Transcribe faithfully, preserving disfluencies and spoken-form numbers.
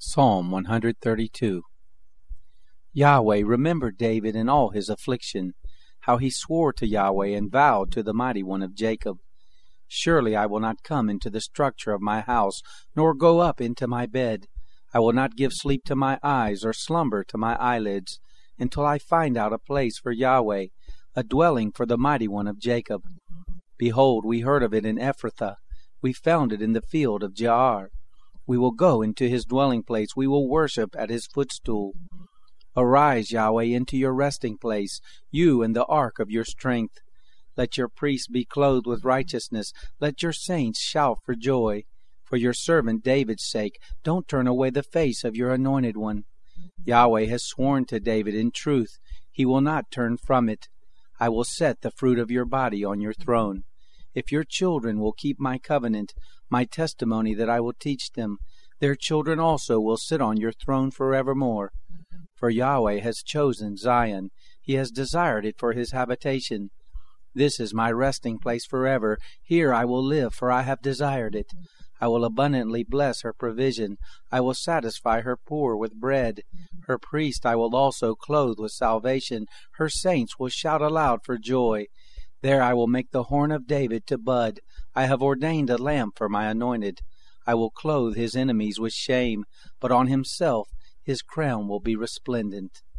Psalm one thirty-two. Yahweh, remember David in all his affliction, how he swore to Yahweh and vowed to the Mighty One of Jacob. Surely I will not come into the structure of my house, nor go up into my bed. I will not give sleep to my eyes, or slumber to my eyelids, until I find out a place for Yahweh, a dwelling for the Mighty One of Jacob. Behold, we heard of it in Ephrathah, we found it in the field of Jaar. We will go into his dwelling place, we will worship at his footstool. Arise, Yahweh, into your resting place, you and the ark of your strength. Let your priests be clothed with righteousness, let your saints shout for joy. For your servant David's sake, don't turn away the face of your anointed one. Yahweh has sworn to David in truth, he will not turn from it. I will set the fruit of your body on your throne. If your children will keep my covenant, my testimony that I will teach them, their children also will sit on your throne forevermore. For Yahweh has chosen Zion, he has desired it for his habitation. This is my resting place forever, here I will live, for I have desired it. I will abundantly bless her provision, I will satisfy her poor with bread. Her priest I will also clothe with salvation, her saints will shout aloud for joy. There I will make the horn of David to bud, I have ordained a lamp for my anointed. I will clothe his enemies with shame, but on himself his crown will be resplendent.